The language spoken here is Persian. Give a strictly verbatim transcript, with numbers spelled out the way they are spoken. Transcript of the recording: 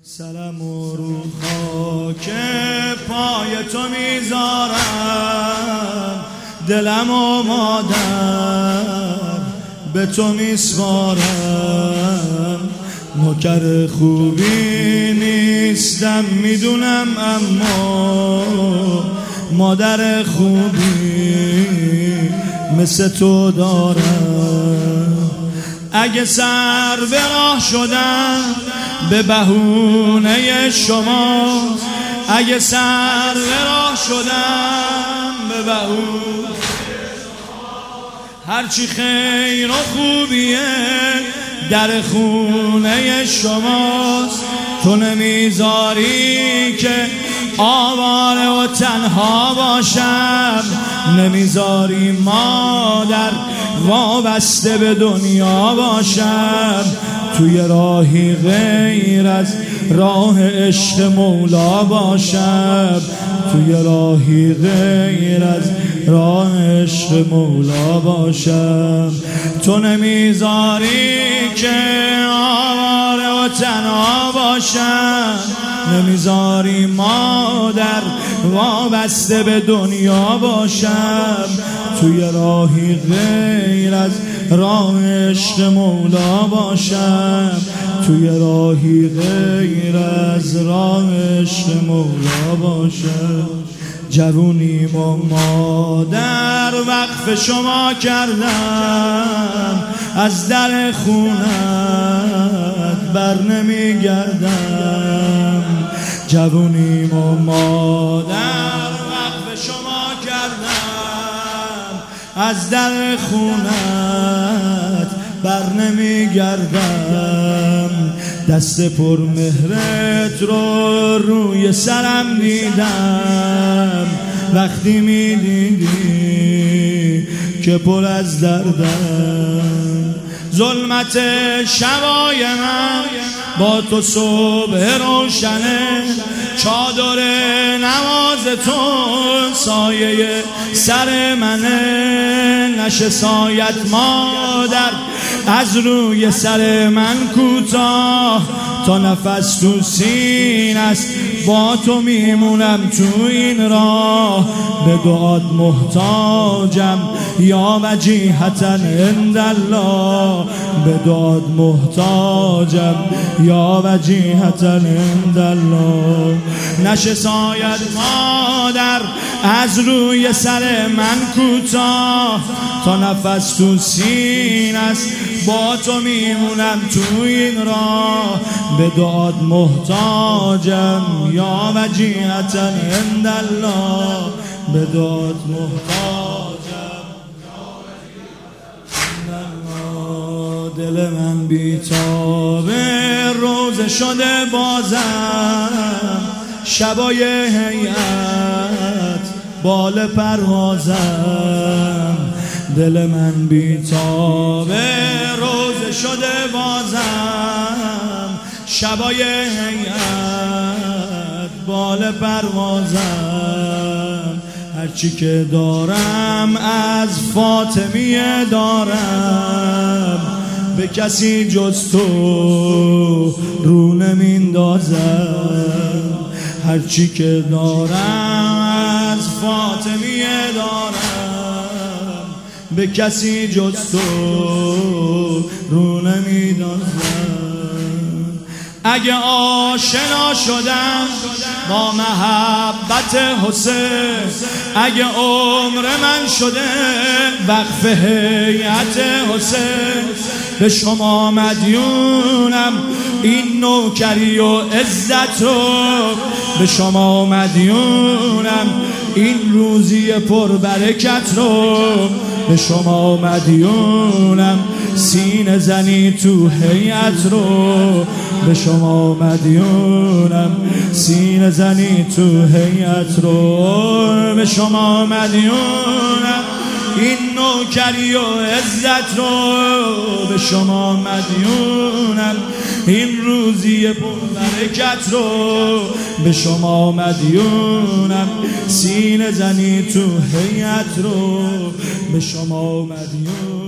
سلام و رو خاک پای تو میذارم، دلم و مادر به تو میسپارم. نوکر خوبی نیستم میدونم، اما مادر خوبی مثل تو دارم. اگه سر به راه شدم به بهونه شما، اگه سر به راه شدم به بهونه هرچی خیر و خوبیه در خونه شماست. تو نمیذاری که آواره و تنها باشم، نمیذاری مادر وابسته به دنیا باشم. توی راهی غیر از راه عشق مولا باشم، توی راهی غیر از راه عشق مولا باشم. تو نمیذاری که آواره و تنها باشم، نمیذاری مادر وابسته به دنیا باشم. توی راهی غیر از راه عشق مولا باشم، توی راهی غیر از راه عشق مولا باشم. جوونیم و مادر وقف شما کردم، از در خونت بر نمیگردم. جوونیم و مادر وقف شما کردم، از در خونت بر نمیگردم. دست پر مهرت رو روی سرم دیدم، وقتی میدیدی که پر از دردم. ظلمت شبای من با تو صبح روشنه، چادر نماز تو سایه سر منه. نشه سایت مادر از روی سر من کوتاه، تا نفس تو سینه است با تو میمونم تو این راه. به دعات محتاجم یا وجیهتا عند الله، به دعات محتاجم یا وجیهتا عند الله. نشه سایت مادر از روی سر من کوتاه، تا نفس تو سینه است با تو میمونم تو این راه. به دعات محتاجم یا وجیهتا عند الله، به دعات محتاجم یا وجیهتا عند الله. دل من بیتابه روز شده بازم، شبای هیئت بال پروازم. دل من بیتابه روز شده بازم، شبای هیئت بال پروازم. هرچی که دارم از فاطمیه دارم، به کسی جز تو رو نمیندازم. هرچی که دارم از فاطمیه دارم، به کسی جز تو رو نمیندازم. اگه آشنا شدم با محبت حسین، اگه عمر من شده وقف هیئت حسین، به شما مدیونم این نوکری و عزت رو. به شما مدیونم این روزی پربرکت رو. به شما مدیونم سینه زنی تو هیئت رو. به شما مدیونم سینه زنی تو هیئت رو. به شما مدیونم این نوکری و عزت رو. به شما مدیونم این روزی پربرکت رو. به شما مدیونم سینه زنی تو هیئت رو. به شما مدیونم